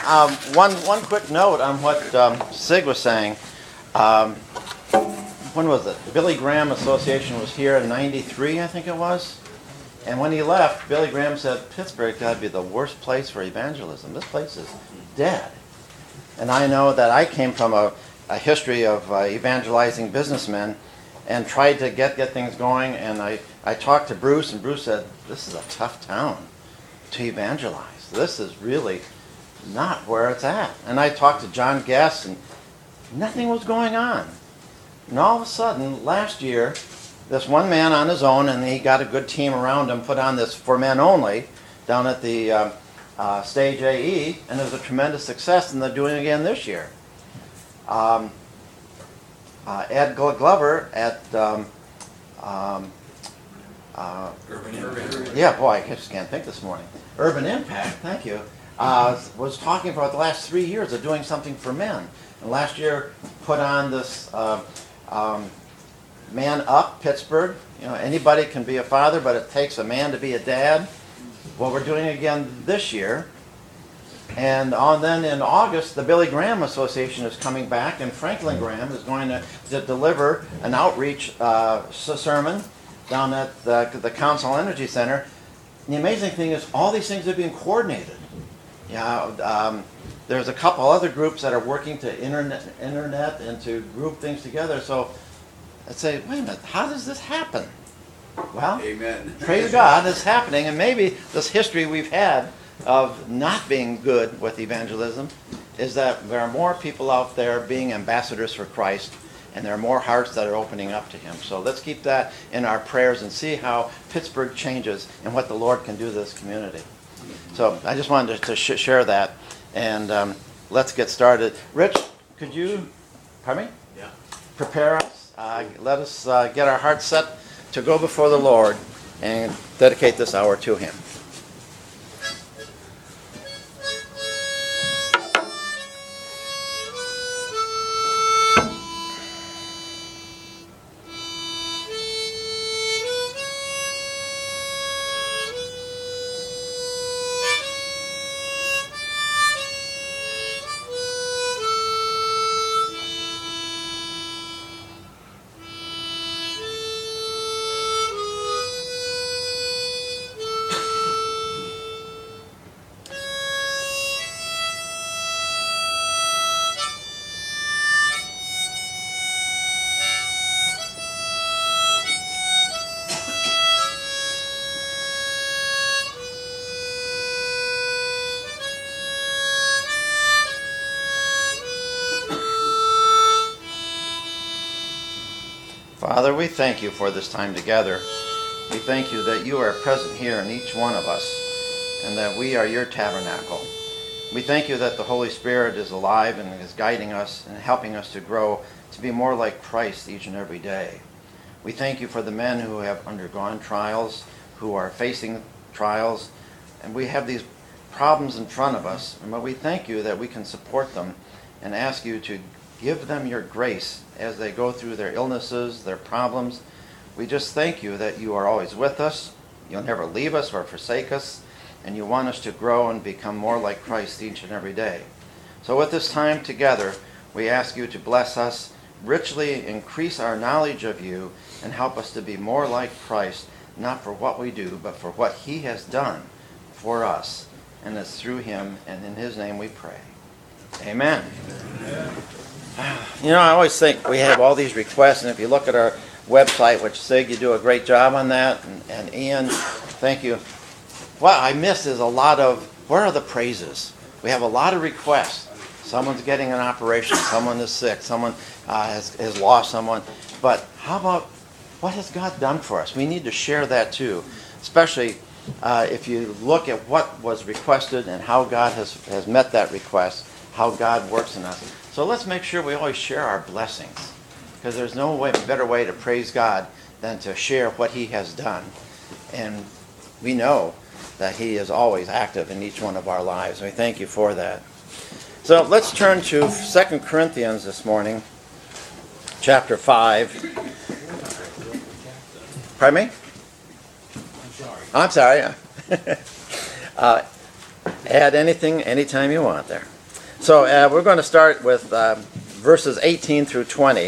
One quick note on what Sig was saying. When was it? Billy Graham Association was here in '93, I think it was. And when he left, Billy Graham said, Pittsburgh got to be the worst place for evangelism. This place is dead. And I know that I came from a history of evangelizing businessmen and tried to get things going. And I talked to Bruce, and Bruce said, this is a tough town to evangelize. This is really not where it's at. And I talked to John Guest, and nothing was going on. And all of a sudden, last year, this one man on his own, and he got a good team around him, put on this For Men Only down at the Stage AE, and it was a tremendous success, and they're doing it again this year. Ed Glover at Urban. yeah, boy, I just can't think this morning. Urban Impact, thank you, was talking about the last 3 years of doing something for men. And last year put on this Man Up Pittsburgh. You know, anybody can be a father, but it takes a man to be a dad. Well, we're doing it again this year. And then in August, the Billy Graham Association is coming back, and Franklin Graham is going to deliver an outreach sermon down at the Council Energy Center. And the amazing thing is all these things are being coordinated. There's a couple other groups that are working to internet and to group things together. So I'd say, wait a minute, how does this happen? Well, Amen. Praise God, it's happening. And maybe this history we've had of not being good with evangelism is that there are more people out there being ambassadors for Christ, and there are more hearts that are opening up to Him. So let's keep that in our prayers and see how Pittsburgh changes and what the Lord can do to this community. So I just wanted to share that, and let's get started. Rich, could you, pardon me? Yeah. Prepare us. Let us get our hearts set to go before the Lord and dedicate this hour to Him. Father, we thank you for this time together. We thank you that you are present here in each one of us and that we are your tabernacle. We thank you that the Holy Spirit is alive and is guiding us and helping us to grow to be more like Christ each and every day. We thank you for the men who have undergone trials, who are facing trials, and we have these problems in front of us. But we thank you that we can support them and ask you to give them your grace as they go through their illnesses, their problems. We just thank you that you are always with us. You'll never leave us or forsake us. And you want us to grow and become more like Christ each and every day. So with this time together, we ask you to bless us, richly increase our knowledge of you, and help us to be more like Christ, not for what we do, but for what He has done for us. And it's through Him, and in His name we pray. Amen. Amen. You know, I always think we have all these requests, and if you look at our website, which Sig, you do a great job on that, and Ian, thank you. What I miss is a lot of, where are the praises? We have a lot of requests. Someone's getting an operation, someone is sick, someone has lost someone. But how about, what has God done for us? We need to share that too, especially if you look at what was requested and how God has met that request, how God works in us. So let's make sure we always share our blessings, because there's no better way to praise God than to share what He has done. And we know that He is always active in each one of our lives. We thank you for that. So let's turn to 2 Corinthians this morning, chapter 5. Pardon me? I'm sorry. Add anything anytime you want there. So we're going to start with verses 18 through 20.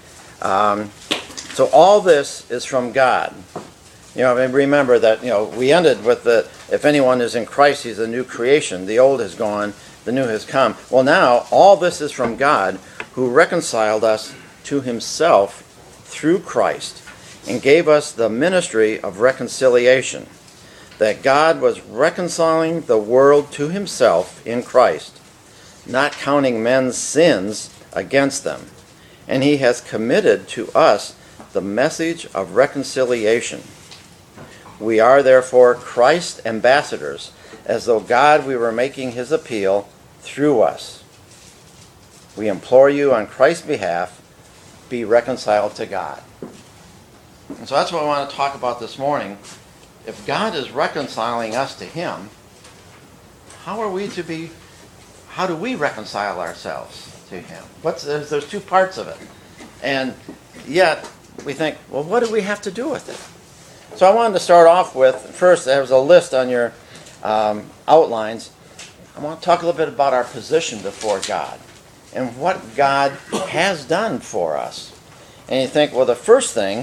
So all this is from God. Remember that, we ended with if anyone is in Christ, he's a new creation. The old has gone, the new has come. Well, now, all this is from God, who reconciled us to himself through Christ and gave us the ministry of reconciliation, that God was reconciling the world to himself in Christ, not counting men's sins against them. And he has committed to us the message of reconciliation. We are therefore Christ's ambassadors, as though God were making his appeal through us. We implore you on Christ's behalf, be reconciled to God. And so that's what I want to talk about this morning. If God is reconciling us to him, how do we reconcile ourselves to him? There's two parts of it. And yet we think, well, what do we have to do with it? So I wanted to start off with, first, there's a list on your outlines. I want to talk a little bit about our position before God and what God has done for us. And you think, well, the first thing,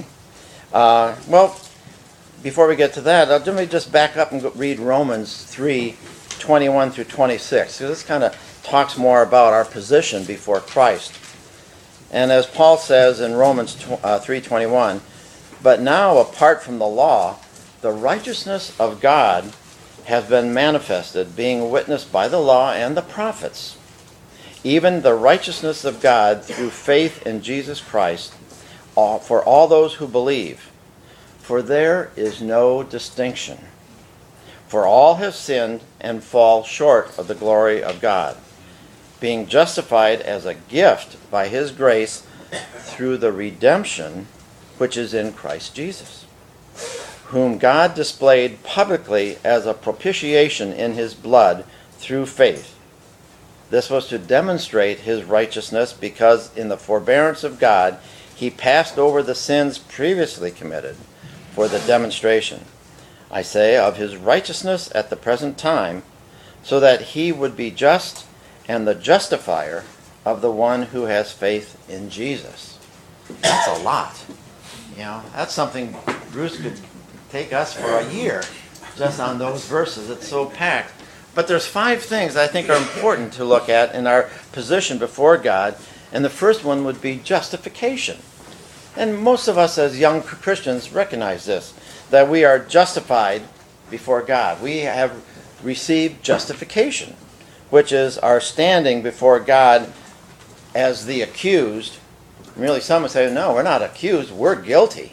before we get to that, let me just back up and read Romans 3:21 through 26. So this kind of talks more about our position before Christ. And as Paul says in Romans 3:21, but now, apart from the law, the righteousness of God has been manifested, being witnessed by the law and the prophets, even the righteousness of God through faith in Jesus Christ, for all those who believe. For there is no distinction. For all have sinned and fall short of the glory of God, being justified as a gift by his grace through the redemption which is in Christ Jesus, whom God displayed publicly as a propitiation in his blood through faith. This was to demonstrate his righteousness, because in the forbearance of God he passed over the sins previously committed for the demonstration, I say, of his righteousness at the present time, so that he would be just and the justifier of the one who has faith in Jesus. That's a lot. That's something Bruce could take us for a year just on those verses. It's so packed. But there's 5 things I think are important to look at in our position before God. And the first one would be justification. And most of us as young Christians recognize this, that we are justified before God. We have received justification, which is our standing before God as the accused. Really, some would say, no, we're not accused, we're guilty.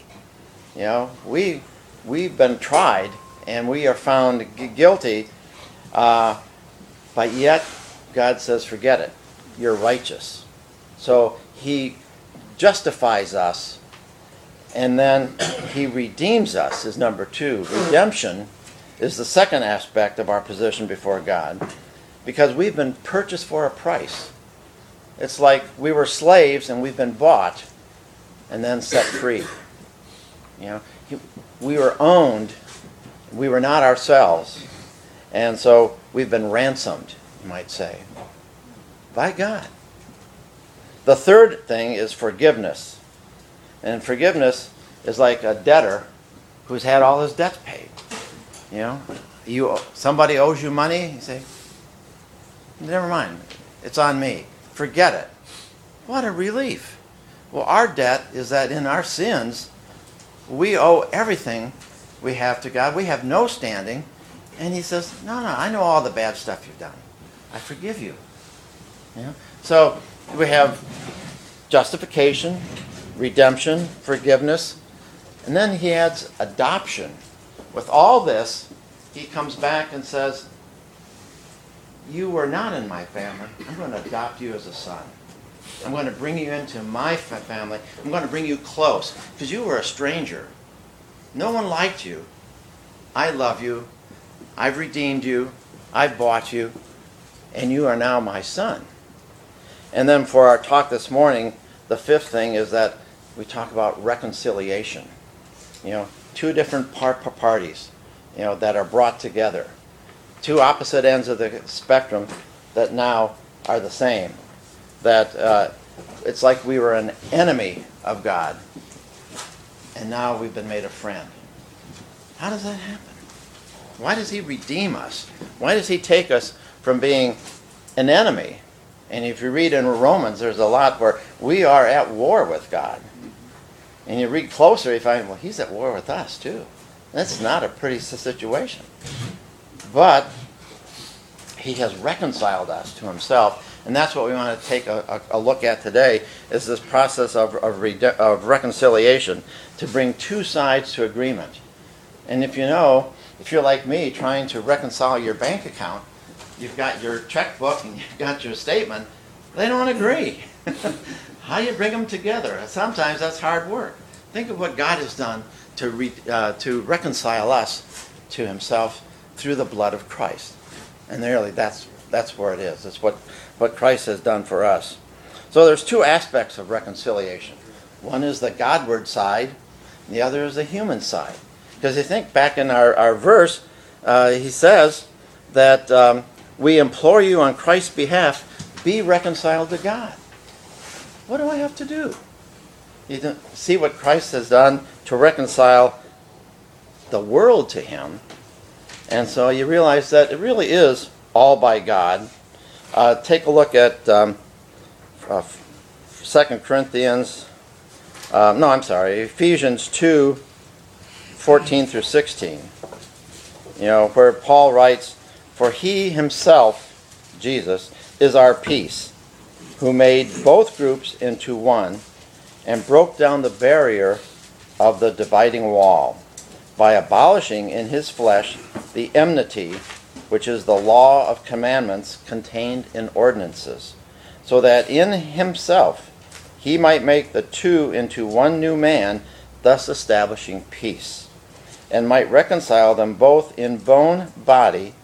We've been tried and we are found guilty, but yet God says, forget it, you're righteous. So he justifies us, and then he redeems us is number 2. Redemption is the second aspect of our position before God, because we've been purchased for a price. It's like we were slaves and we've been bought and then set free. We were owned. We were not ourselves. And so we've been ransomed, you might say, by God. The third thing is forgiveness. And forgiveness is like a debtor who's had all his debts paid. Somebody owes you money, you say, never mind, it's on me. Forget it. What a relief. Well, our debt is that in our sins, we owe everything we have to God. We have no standing. And he says, no, I know all the bad stuff you've done. I forgive you. So we have justification, redemption, forgiveness, and then he adds adoption. With all this, he comes back and says, you were not in my family. I'm going to adopt you as a son. I'm going to bring you into my family. I'm going to bring you close, because you were a stranger. No one liked you. I love you. I've redeemed you. I've bought you. And you are now my son. And then for our talk this morning, the 5th thing is that we talk about reconciliation. 2 different parties, that are brought together. 2 opposite ends of the spectrum that now are the same. That it's like we were an enemy of God, and now we've been made a friend. How does that happen? Why does he redeem us? Why does he take us from being an enemy? And if you read in Romans, there's a lot where we are at war with God. And you read closer, you find, well, he's at war with us too. That's not a pretty situation. But he has reconciled us to himself, and that's what we want to take a look at today, is this process of reconciliation, to bring two sides to agreement. And if you're like me, trying to reconcile your bank account, you've got your checkbook and you've got your statement, they don't agree. How do you bring them together? Sometimes that's hard work. Think of what God has done to reconcile us to himself through the blood of Christ. And really, that's where it is. It's what Christ has done for us. So there's two aspects of reconciliation. One is the Godward side, and the other is the human side. Because you think back in our verse, he says that we implore you on Christ's behalf, be reconciled to God. What do I have to do? You see what Christ has done to reconcile the world to him. And so you realize that it really is all by God. Take a look at 2 Corinthians, Ephesians 2, 14 through 16. Where Paul writes, for he himself, Jesus, is our peace, who made both groups into one and broke down the barrier of the dividing wall by abolishing in his flesh the enmity, which is the law of commandments contained in ordinances, so that in himself he might make the two into one new man, thus establishing peace, and might reconcile them both in one body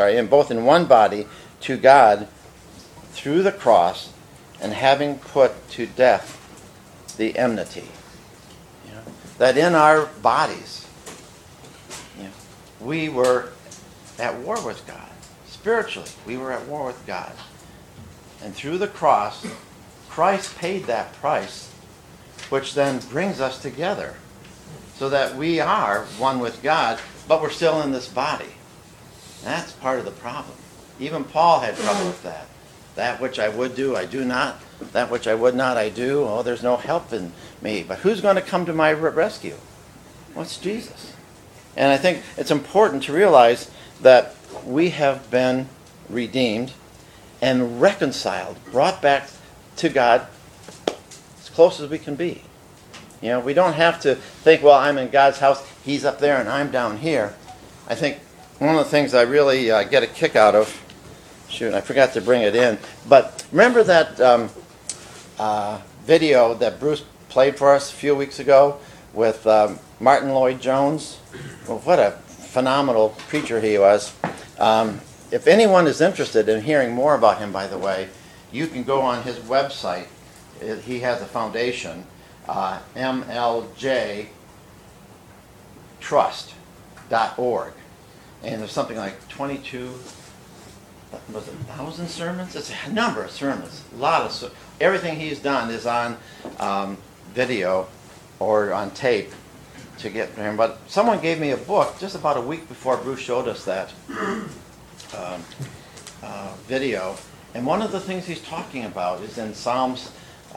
to God through the cross, and having put to death the enmity. That in our bodies, we were at war with God. Spiritually, we were at war with God. And through the cross, Christ paid that price, which then brings us together, so that we are one with God, but we're still in this body. That's part of the problem. Even Paul had trouble with that. That which I would do, I do not. That which I would not, I do. Oh, there's no help in me. But who's going to come to my rescue? Well, it's Jesus. And I think it's important to realize that we have been redeemed and reconciled, brought back to God as close as we can be. We don't have to think, well, I'm in God's house, he's up there and I'm down here. I think one of the things I really get a kick out of, I forgot to bring it in, but remember that video that Bruce played for us a few weeks ago with Martin Lloyd-Jones? Well, what a phenomenal preacher he was. If anyone is interested in hearing more about him, by the way, you can go on his website. He has a foundation, mljtrust.org. And there's something like 1,000 sermons? It's a number of sermons. Everything he's done is on video or on tape to get him. But someone gave me a book just about a week before Bruce showed us that video. And one of the things he's talking about is in Psalms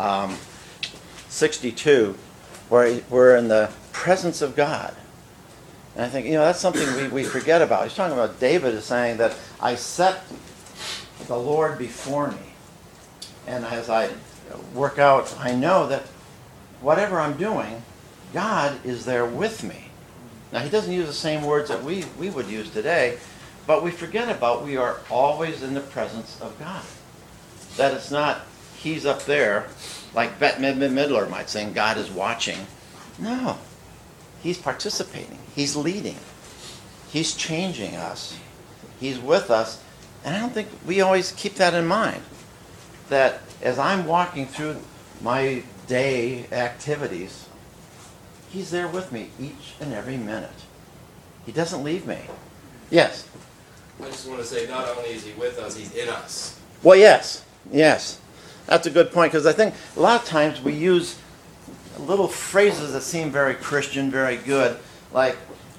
62, where we're in the presence of God. And I think, that's something we forget about. He's talking about David is saying that I set the Lord before me. And as I work out, I know that whatever I'm doing, God is there with me. Now, he doesn't use the same words that we would use today, but we forget about we are always in the presence of God. That it's not he's up there, like Bette Midler might say, God is watching. No. He's participating. He's leading. He's changing us. He's with us. And I don't think we always keep that in mind. That as I'm walking through my day activities, he's there with me each and every minute. He doesn't leave me. Yes? I just want to say, not only is he with us, he's in us. Well, yes. Yes, that's a good point, because I think a lot of times we use little phrases that seem very Christian, very good, like,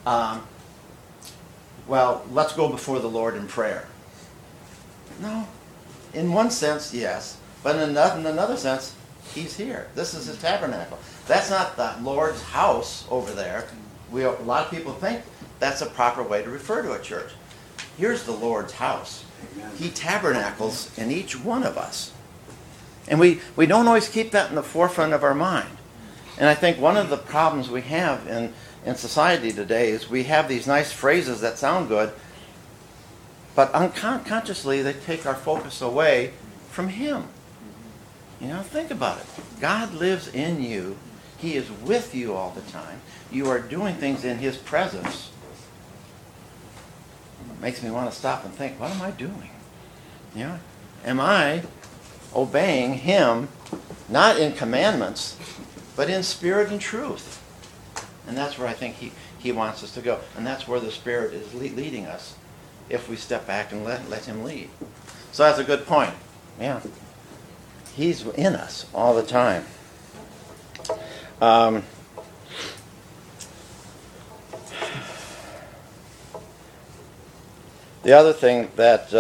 well, let's go before the Lord in prayer. No. In one sense, yes. But in another sense, he's here. This is his tabernacle. That's not the Lord's house over there. A lot of people think that's a proper way to refer to a church. Here's the Lord's house. Amen. He tabernacles in each one of us. And we don't always keep that in the forefront of our mind. And I think one of the problems we have in society today is we have these nice phrases that sound good, but unconsciously they take our focus away from him. You know, think about it. God lives in you. He is with you all the time. You are doing things in his presence. It makes me want to stop and think, what am I doing? You know, am I obeying him, not in commandments, but in spirit and truth? And that's where I think he wants us to go. And that's where the Spirit is leading us, if we step back and let him lead. So that's a good point. Yeah. He's in us all the time. The other thing that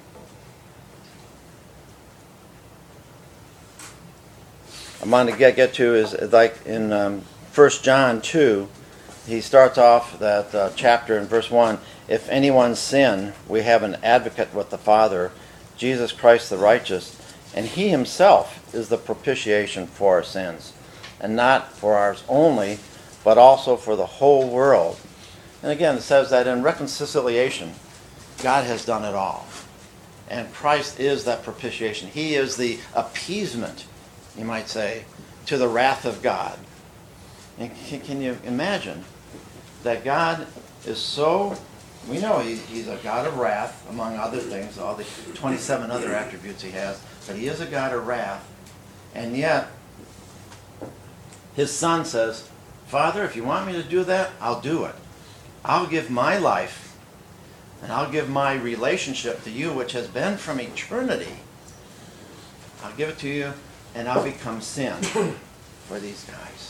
I want to get to is like in 1 John 2, he starts off that chapter in verse 1, if anyone sin, we have an advocate with the Father, Jesus Christ the righteous, and he himself is the propitiation for our sins, and not for ours only, but also for the whole world. And again, it says that in reconciliation, God has done it all. And Christ is that propitiation. He is the appeasement, you might say, to the wrath of God. And can you imagine that God is so, we know he's a God of wrath, among other things, all the 27 other attributes he has, but he is a God of wrath. And yet, his son says, Father, if you want me to do that, I'll do it. I'll give my life, and I'll give my relationship to you, which has been from eternity. I'll give it to you, and I'll become sin for these guys.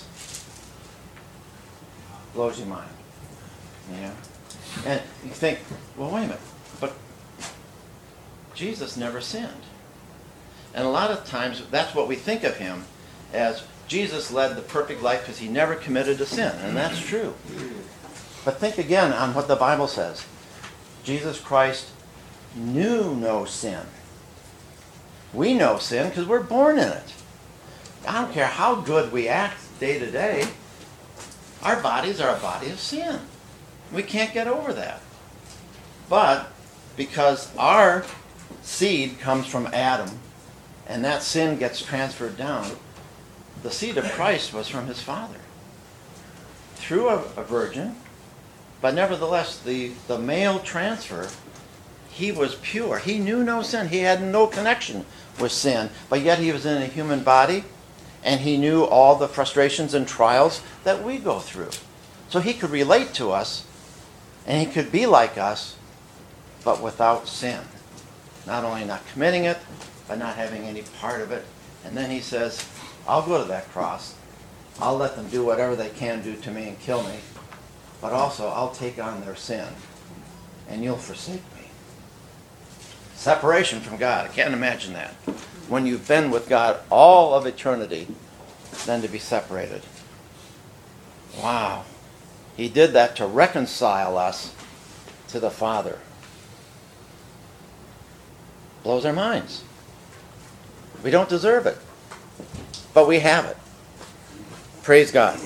Blows your mind. Yeah. And you think, well, wait a minute, but Jesus never sinned. And a lot of times, that's what we think of him as. Jesus led the perfect life because he never committed a sin, and that's true. But think again on what the Bible says. Jesus Christ knew no sin. We know sin because we're born in it. I don't care how good we act day to day, our bodies are a body of sin. We can't get over that. But because our seed comes from Adam, and that sin gets transferred down, the seed of Christ was from his father. Through a virgin, but nevertheless, the male transfer, he was pure. He knew no sin. He had no connection with sin, but yet he was in a human body, and he knew all the frustrations and trials that we go through. So he could relate to us, and he could be like us, but without sin. Not only not committing it, but not having any part of it. And then he says, I'll go to that cross. I'll let them do whatever they can do to me and kill me. But also, I'll take on their sin. And you'll forsake me. Separation from God. I can't imagine that. When you've been with God all of eternity, then to be separated. Wow. He did that to reconcile us to the Father. Blows our minds. We don't deserve it. But we have it. Praise God.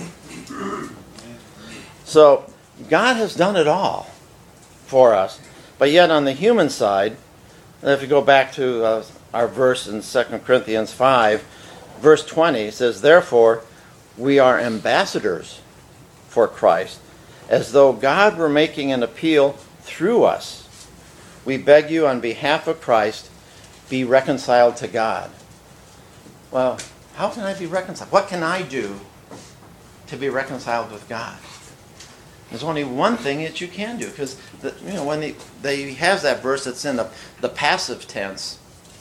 So, God has done it all for us. But yet on the human side, if you go back to our verse in 2 Corinthians 5, verse 20, it says, therefore, we are ambassadors for Christ, as though God were making an appeal through us. We beg you on behalf of Christ, be reconciled to God. Well, how can I be reconciled? What can I do to be reconciled with God? There's only one thing that you can do, because when he has that verse that's in the passive tense,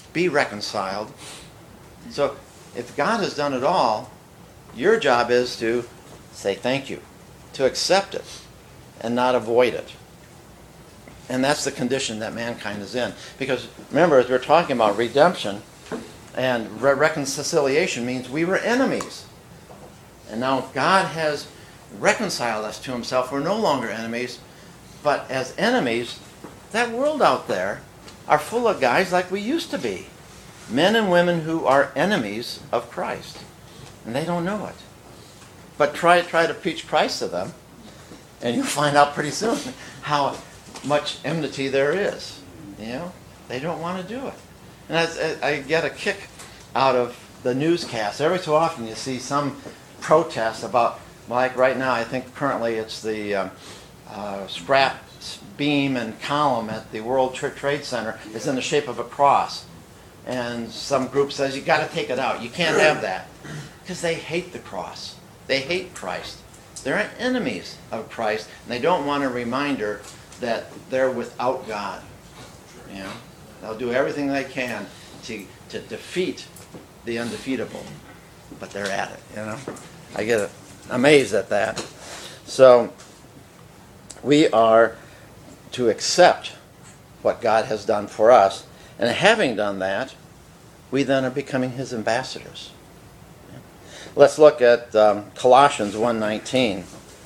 be reconciled. So if God has done it all, your job is to say thank you, to accept it, and not avoid it. And that's the condition that mankind is in. Because remember, as we're talking about redemption, and reconciliation means we were enemies. And now God has reconciled us to himself. We're no longer enemies. But as enemies, that world out there are full of guys like we used to be. Men and women who are enemies of Christ. And they don't know it. But try to preach Christ to them, and you'll find out pretty soon how much enmity there is. They don't want to do it. And I get a kick out of the newscast. Every so often you see some protest about, like right now, I think currently it's the scrap beam and column at the World Trade Center is in the shape of a cross. And some group says, you got to take it out. You can't have that. Because they hate the cross. They hate Christ. They're enemies of Christ, and they don't want a reminder that they're without God. They'll do everything they can to defeat the undefeatable, but they're at it. I get amazed at that. So we are to accept what God has done for us, and having done that, we then are becoming his ambassadors. Let's look at Colossians 1:19.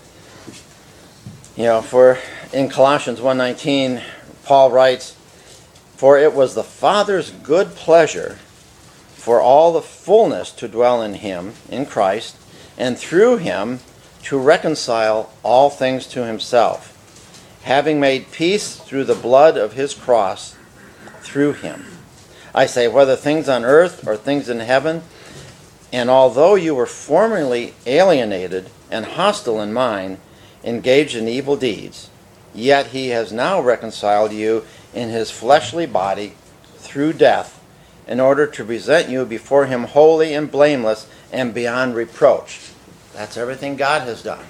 For in Colossians 1:19, Paul writes, "For it was the Father's good pleasure for all the fullness to dwell in him, in Christ, and through him to reconcile all things to himself, having made peace through the blood of his cross, through him. I say, whether things on earth or things in heaven, and although you were formerly alienated and hostile in mind, engaged in evil deeds, yet he has now reconciled you in his fleshly body through death, in order to present you before him holy and blameless and beyond reproach." That's everything God has done.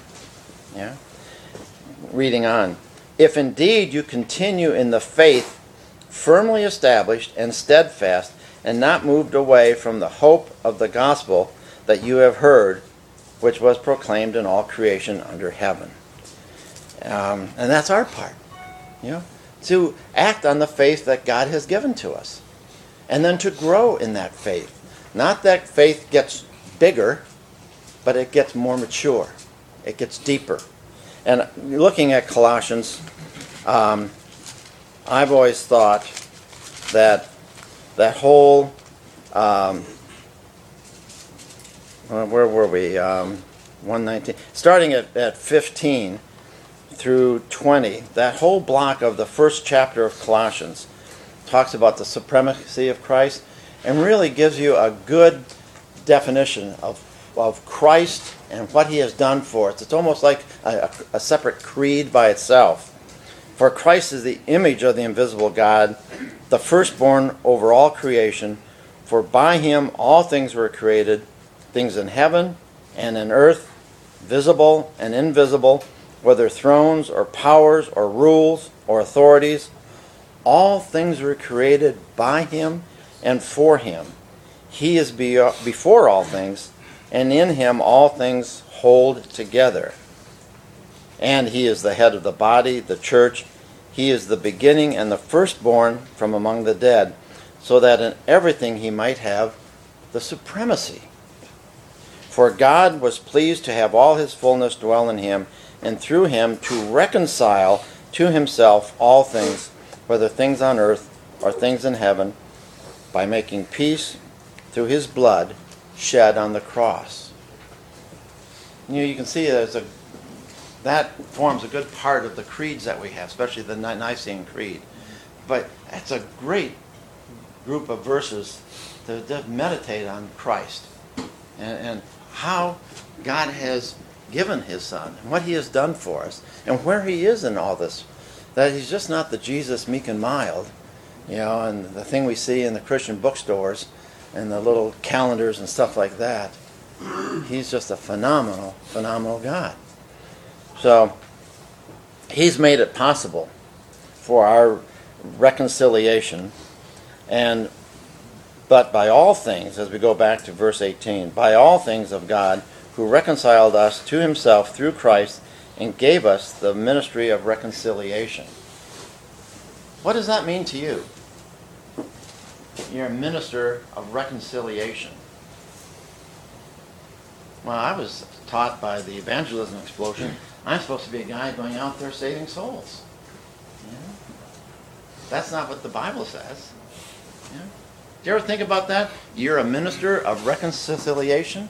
Reading on. "If indeed you continue in the faith, firmly established and steadfast, and not moved away from the hope of the gospel that you have heard, which was proclaimed in all creation under heaven." And that's our part, to act on the faith that God has given to us, and then to grow in that faith. Not that faith gets bigger, but it gets more mature. It gets deeper. And looking at Colossians, I've always thought that whole, where were we? 119. Starting at 15 through 20, that whole block of the first chapter of Colossians talks about the supremacy of Christ and really gives you a good definition of Christ and what he has done for us. It's almost like a separate creed by itself. "For Christ is the image of the invisible God, the firstborn over all creation. For by him all things were created, things in heaven and in earth, visible and invisible, whether thrones or powers or rules or authorities. All things were created by him and for him. He is before all things, and in him all things hold together. And he is the head of the body, the church. He is the beginning and the firstborn from among the dead, so that in everything he might have the supremacy. For God was pleased to have all his fullness dwell in him, and through him to reconcile to himself all things, whether things on earth or things in heaven, by making peace through his blood shed on the cross." You can see that forms a good part of the creeds that we have, especially the Nicene Creed. But that's a great group of verses to meditate on Christ and how God has given his Son and what he has done for us and where he is in all this. That he's just not the Jesus meek and mild, and the thing we see in the Christian bookstores and the little calendars and stuff like that. He's just a phenomenal, phenomenal God. So he's made it possible for our reconciliation. And But by all things, as we go back to verse 18, by all things of God, who reconciled us to himself through Christ and gave us the ministry of reconciliation. What does that mean to you? You're a minister of reconciliation. Well, I was taught by the evangelism explosion, I'm supposed to be a guy going out there saving souls. Yeah. That's not what the Bible says. Yeah. Do you ever think about that? You're a minister of reconciliation?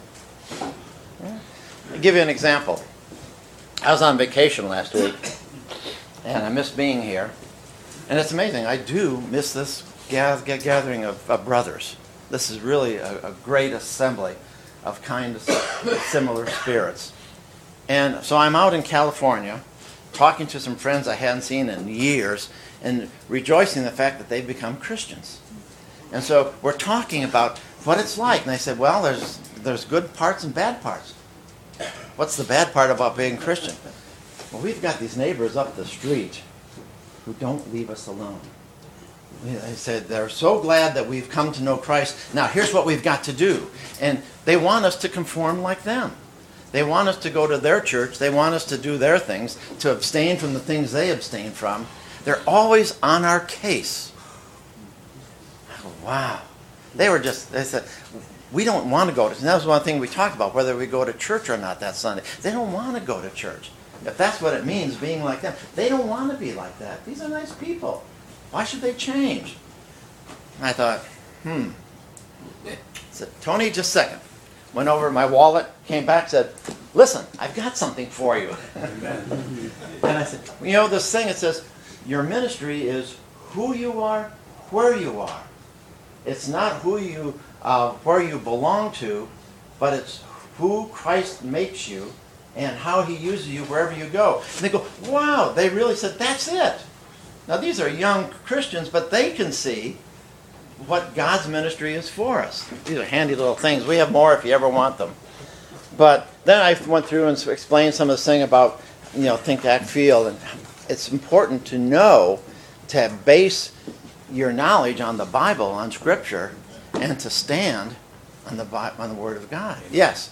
Yeah. I'll give you an example. I was on vacation last week, and I missed being here. And it's amazing. I do miss this gathering of brothers. This is really a great assembly of kind of similar spirits. And so I'm out in California, talking to some friends I hadn't seen in years, and rejoicing in the fact that they've become Christians. And so we're talking about what it's like. And they said, well, there's good parts and bad parts. What's the bad part about being Christian? Well, we've got these neighbors up the street who don't leave us alone. They said they're so glad that we've come to know Christ. Now, here's what we've got to do. And they want us to conform like them. They want us to go to their church. They want us to do their things, to abstain from the things they abstain from. They're always on our case. I go, wow. They said, we don't want to go to, and that was one thing we talked about, whether we go to church or not that Sunday. They don't want to go to church. If that's what it means, being like them. They don't want to be like that. These are nice people. Why should they change? And I thought, I said, Tony, just a second. Went over to my wallet, came back, said, listen, I've got something for you. And I said, this thing, it says, your ministry is who you are, where you are. It's not where you belong to, but it's who Christ makes you and how he uses you wherever you go. And they go, wow, they really said, that's it. Now, these are young Christians, but they can see what God's ministry is for us. These are handy little things. We have more if you ever want them. But then I went through and explained some of this thing about, think, act, feel. And it's important to know, to base your knowledge on the Bible, on Scripture, and to stand on the Word of God. Yes?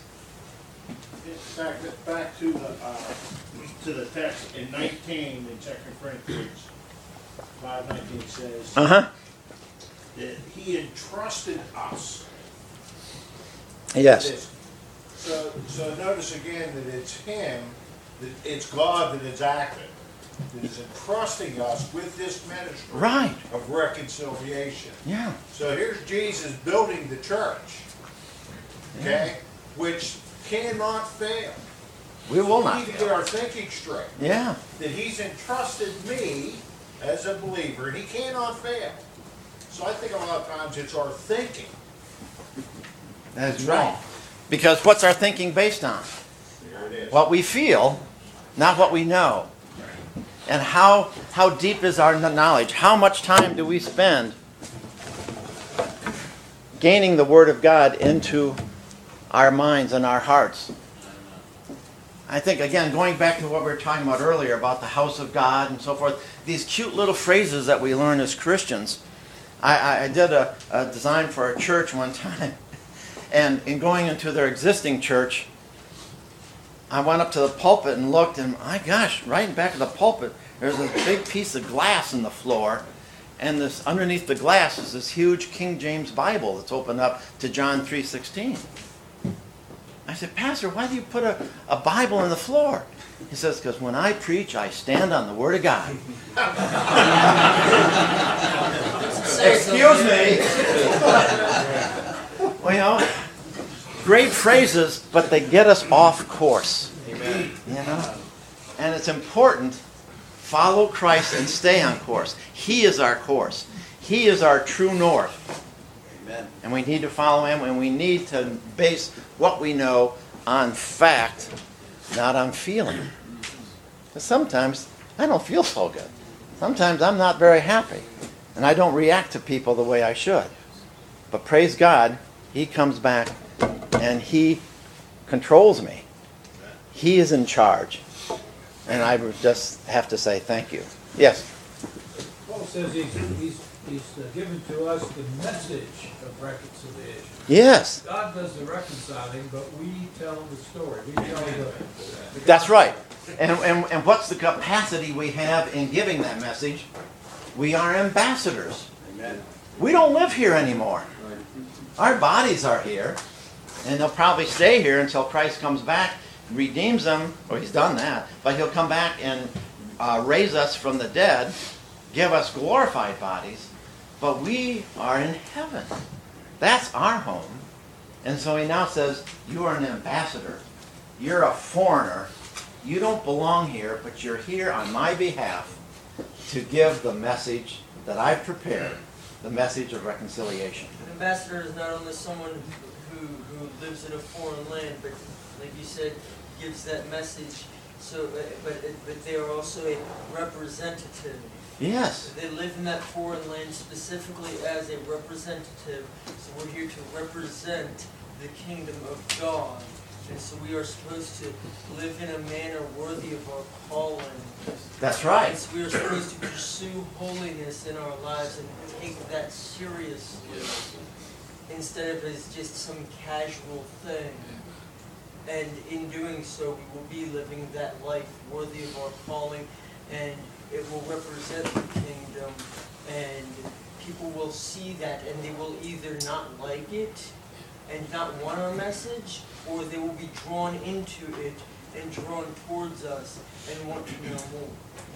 Back to the text in 19 in 2 Corinthians 5:19 says that he entrusted us. Yes. With this. So notice again that it's him, that it's God that is active, that is entrusting us with this ministry of reconciliation. Yeah. So here's Jesus building the church, okay, which cannot fail. We will not. We need to get our thinking straight. Yeah. That he's entrusted me as a believer, and he cannot fail. So I think a lot of times it's our thinking. That's right. Because what's our thinking based on? There it is. What we feel, not what we know. And how deep is our knowledge? How much time do we spend gaining the Word of God into our minds and our hearts? I think, again, going back to what we were talking about earlier about the house of God and so forth, these cute little phrases that we learn as Christians. I did a design for a church one time, and in going into their existing church, I went up to the pulpit and looked, and my gosh, right in back of the pulpit, there's this big piece of glass in the floor, and this underneath the glass is this huge King James Bible that's opened up to John 3:16. I said, Pastor, why do you put a Bible in the floor? He says, because when I preach, I stand on the Word of God. Excuse me. Well, great phrases, but they get us off course. Amen. And it's important, follow Christ and stay on course. He is our course. He is our true north. Amen. And we need to follow him, and we need to base what we know on fact, not on feeling. Because sometimes I don't feel so good. Sometimes I'm not very happy, and I don't react to people the way I should. But praise God, he comes back and he controls me. He is in charge. And I just have to say thank you. Yes? Paul says he's He's given to us the message of reconciliation. Yes. God does the reconciling, but we tell the story. We tell the That's right. And what's the capacity we have in giving that message? We are ambassadors. Amen. We don't live here anymore. Our bodies are here, and they'll probably stay here until Christ comes back, redeems them. Well, he's done that, but he'll come back and raise us from the dead, give us glorified bodies, but we are in heaven. That's our home. And so he now says, you are an ambassador. You're a foreigner. You don't belong here, but you're here on my behalf to give the message that I've prepared, the message of reconciliation. An ambassador is not only someone who lives in a foreign land, but like you said, gives that message. So, but they are also a representative. Yes. They live in that foreign land specifically as a representative. So we're here to represent the kingdom of God. And so we are supposed to live in a manner worthy of our calling. That's right. And so we are supposed to pursue holiness in our lives and take that seriously instead of as just some casual thing. And in doing so, we will be living that life worthy of our calling, and it will represent the kingdom, and people will see that, and they will either not like it and not want our message, or they will be drawn into it and drawn towards us and want to know more.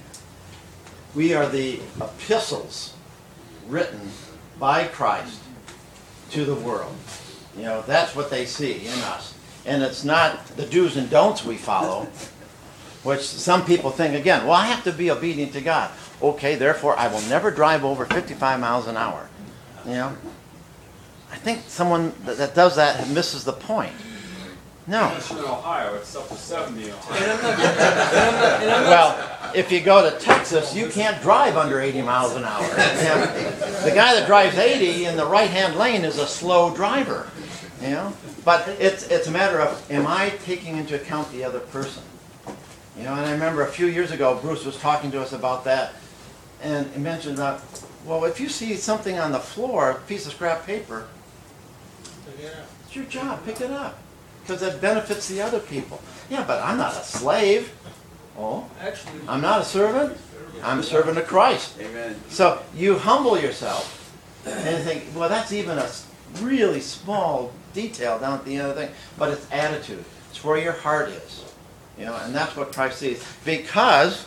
We are the epistles written by Christ to the world. You know, that's what they see in us. And it's not the do's and don'ts we follow, which some people think, again, well, I have to be obedient to God. Okay, therefore, I will never drive over 55 miles an hour. You know? I think someone that does that misses the point. No. Unless you're in Ohio, it's up to 70 in Ohio. Well, if you go to Texas, you can't drive under 80 miles an hour. The guy that drives 80 in the right-hand lane is a slow driver. You know? But it's a matter of, am I taking into account the other person? You know, and I remember a few years ago, Bruce was talking to us about that, and he mentioned that, well, if you see something on the floor, a piece of scrap paper, it's your job, pick it up, because it benefits the other people. Yeah, but I'm not a slave. Oh, Actually, I'm not a servant. I'm a servant of Christ. Amen. So you humble yourself and think, well, that's even a really small detail down at the end of the thing, but it's attitude. It's where your heart is. You know, and that's what Christ sees. Because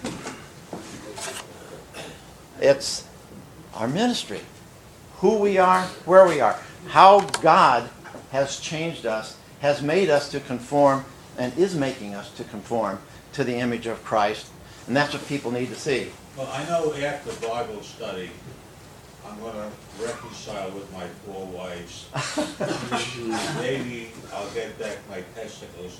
it's our ministry. Who we are, where we are. How God has changed us, has made us to conform, and is making us to conform to the image of Christ. And that's what people need to see. Well, I know after Bible study, I'm going to reconcile with my 4 wives. Maybe I'll get back my testicles.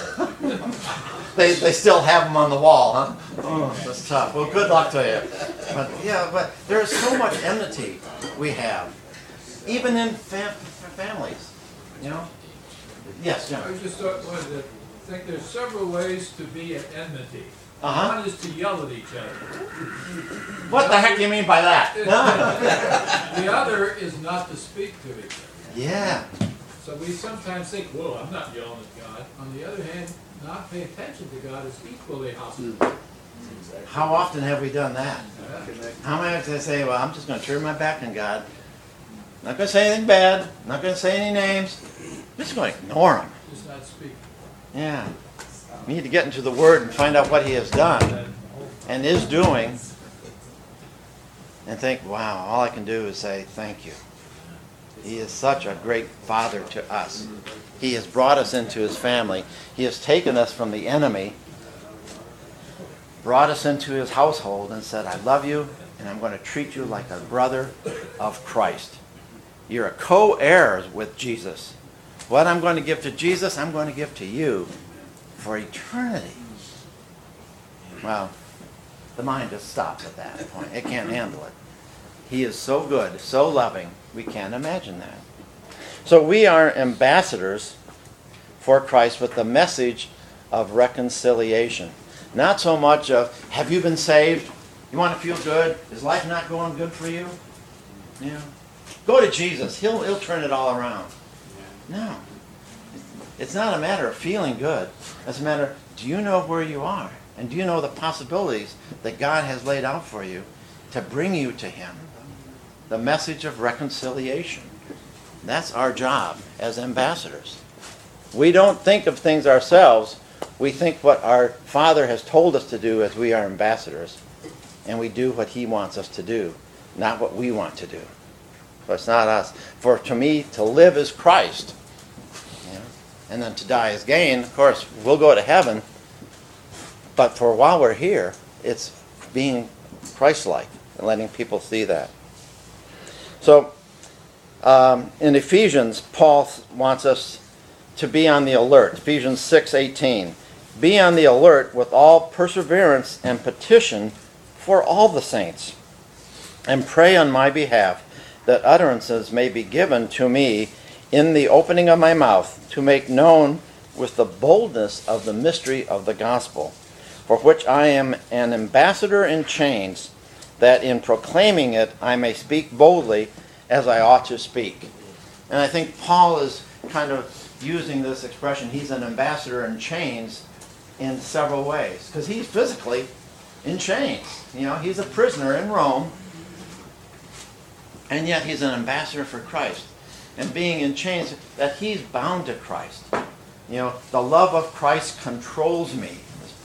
They still have them on the wall, huh? Oh, that's tough. Well, good luck to you. But there's so much enmity we have, even in families. You know. Yes, John. I just think there's several ways to be at enmity. Uh-huh. One is to yell at each other. What the heck do you mean by that? The other is not to speak to each other. Yeah. So we sometimes think, whoa, I'm not yelling at God. On the other hand, not paying attention to God is equally hostile. How often have we done that? Yeah. How many times I say, well, I'm just going to turn my back on God. Not going to say anything bad. Not going to say any names. I'm just going to ignore him. Just not speaking. Yeah. We need to get into the Word and find out what He has done and is doing and think, wow, all I can do is say thank you. He is such a great Father to us. He has brought us into His family. He has taken us from the enemy, brought us into His household and said, I love you and I'm going to treat you like a brother of Christ. You're a co-heir with Jesus. What I'm going to give to Jesus, I'm going to give to you for eternity. Well, the mind just stops at that point. It can't handle it. He is so good, so loving, we can't imagine that. So we are ambassadors for Christ with the message of reconciliation. Not so much of, have you been saved? You want to feel good? Is life not going good for you? Yeah. Go to Jesus. He'll turn it all around. No. It's not a matter of feeling good. It's a matter, do you know where you are? And do you know the possibilities that God has laid out for you to bring you to Him? The message of reconciliation. That's our job as ambassadors. We don't think of things ourselves. We think what our Father has told us to do as we are ambassadors. And we do what He wants us to do, not what we want to do. But it's not us. For to me, to live is Christ. You know? And then to die is gain. Of course, we'll go to heaven. But for while we're here, it's being Christ-like and letting people see that. So, in Ephesians, Paul wants us to be on the alert. Ephesians 6:18. Be on the alert with all perseverance and petition for all the saints, and pray on my behalf that utterances may be given to me in the opening of my mouth to make known with the boldness of the mystery of the gospel, for which I am an ambassador in chains, that in proclaiming it I may speak boldly as I ought to speak. And I think Paul is kind of using this expression, he's an ambassador in chains, in several ways. Because he's physically in chains. You know, he's a prisoner in Rome, and yet he's an ambassador for Christ. And being in chains, that he's bound to Christ. You know, the love of Christ controls me.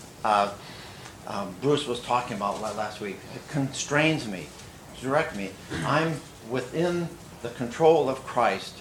Bruce was talking about last week. It constrains me, direct me. I'm within the control of Christ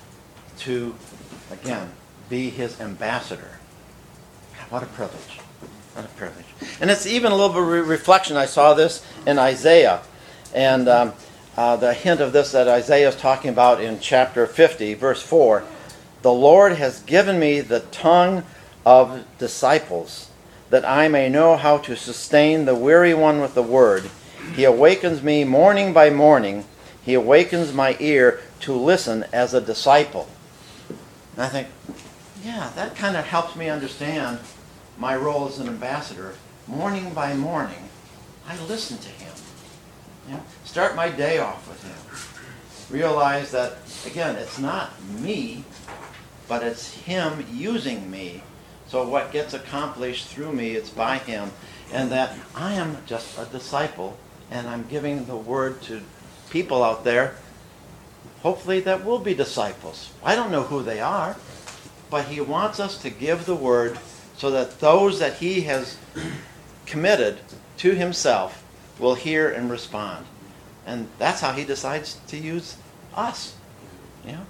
to, again, be His ambassador. What a privilege. What a privilege. And it's even a little bit of reflection. I saw this in Isaiah. And the hint of this that Isaiah is talking about in chapter 50, verse 4. The Lord has given me the tongue of disciples, that I may know how to sustain the weary one with the word. He awakens me morning by morning. He awakens my ear to listen as a disciple. And I think, yeah, that kind of helps me understand my role as an ambassador. Morning by morning, I listen to Him. You know, start my day off with Him. Realize that, again, it's not me, but it's Him using me. So what gets accomplished through me, it's by Him. And that I am just a disciple, and I'm giving the word to people out there, hopefully that will be disciples. I don't know who they are, but He wants us to give the word so that those that He has committed to Himself will hear and respond. And that's how He decides to use us. You know?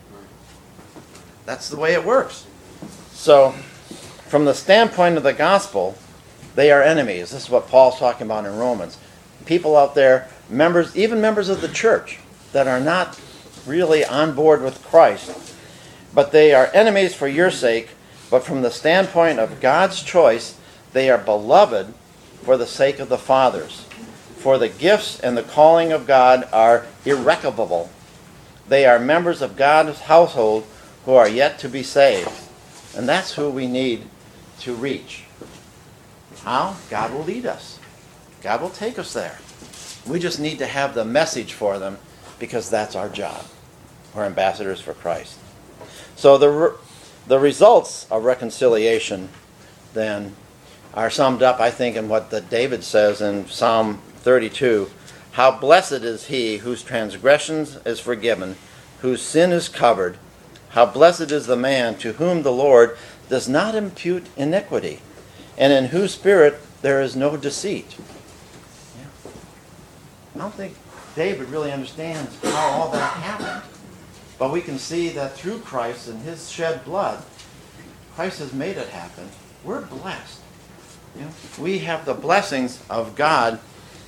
That's the way it works. So, from the standpoint of the gospel, they are enemies. This is what Paul's talking about in Romans. People out there, members, even members of the church, that are not really on board with Christ. But they are enemies for your sake. But from the standpoint of God's choice, they are beloved for the sake of the fathers. For the gifts and the calling of God are irrevocable. They are members of God's household who are yet to be saved. And that's who we need to reach. How? God will lead us. God will take us there. We just need to have the message for them, because that's our job. We're ambassadors for Christ. So the results of reconciliation then are summed up, I think, in what David says in Psalm 32. How blessed is he whose transgressions is forgiven, whose sin is covered. How blessed is the man to whom the Lord does not impute iniquity, and in whose spirit there is no deceit. Yeah. I don't think David really understands how all that happened. But we can see that through Christ and His shed blood, Christ has made it happen. We're blessed. You know, we have the blessings of God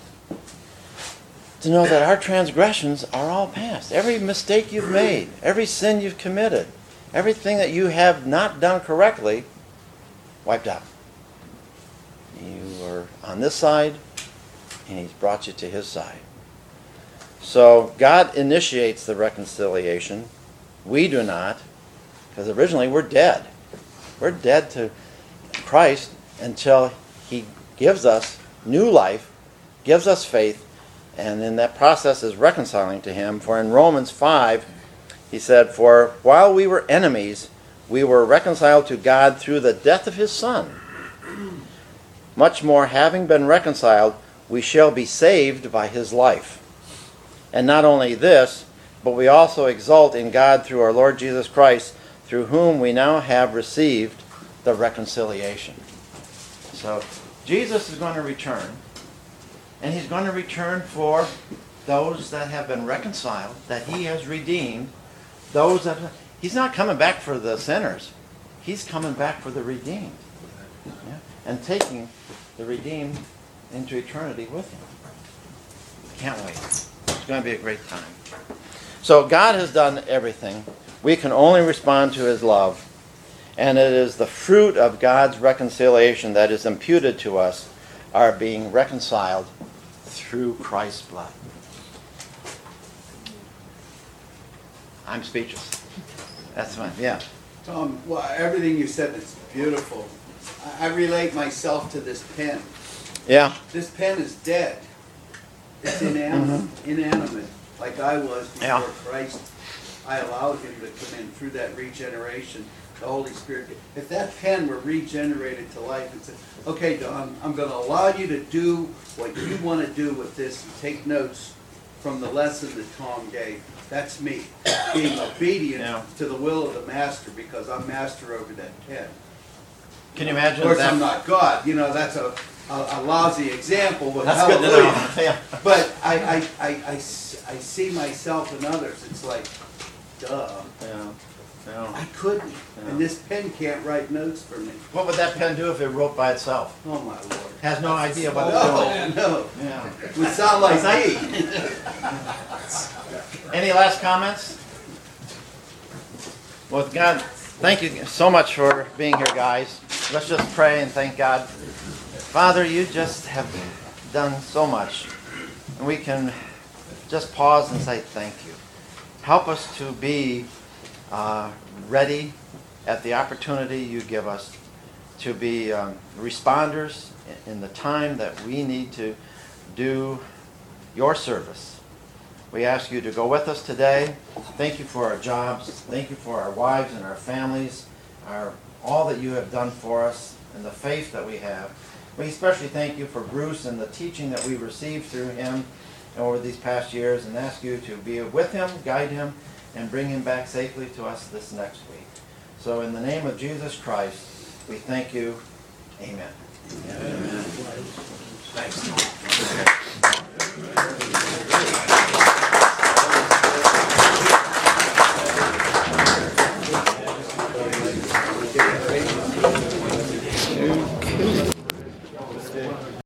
to know that our transgressions are all past. Every mistake you've made, every sin you've committed, everything that you have not done correctly, wiped out. You were on this side, and He's brought you to His side. So God initiates the reconciliation. We do not, because originally we're dead. We're dead to Christ until He gives us new life, gives us faith, And in that process is reconciling to him. For in Romans 5, he said, "For while we were enemies, we were reconciled to God through the death of his Son. Much more, having been reconciled, we shall be saved by his life. And not only this, but we also exult in God through our Lord Jesus Christ, through whom we now have received the reconciliation." So Jesus is going to return, and he's going to return for those that have been reconciled, that he has redeemed. He's not coming back for the sinners. He's coming back for the redeemed. Yeah? And taking the redeemed into eternity with him. Can't wait. It's going to be a great time. So God has done everything. We can only respond to his love. And it is the fruit of God's reconciliation that is imputed to us, our being reconciled through Christ's blood. I'm speechless. That's fine. Yeah. Tom, well, everything you said is beautiful. I relate myself to this pen. Yeah. This pen is dead. It's inanimate, like I was before Christ. I allowed him to come in through that regeneration, the Holy Spirit. If that pen were regenerated to life and said, "Okay, Don, I'm going to allow you to do what you want to do with this and take notes from the lesson that Tom gave," that's me, being obedient to the will of the master, because I'm master over that pen. Can you imagine Of course, that? I'm not God. You know, that's a lousy example. But That's good to know. Yeah. But I see myself and others. It's like, duh. Yeah. I couldn't. Yeah. And this pen can't write notes for me. What would that pen do if it wrote by itself? Oh, my Lord. Has no idea what it's doing. No. Yeah. It would sound like me. Any last comments? Well, God, thank you so much for being here, guys. Let's just pray and thank God. Father, you just have done so much. And we can just pause and say thank you. Help us to be ready at the opportunity you give us to be responders in the time that we need to do your service. We ask you to go with us today. Thank you for our jobs. Thank you for our wives and our families, all that you have done for us and the faith that we have. We especially thank you for Bruce and the teaching that we received through him over these past years, and ask you to be with him, guide him, and bring him back safely to us this next week. So in the name of Jesus Christ, we thank you. Amen. Amen. Thanks.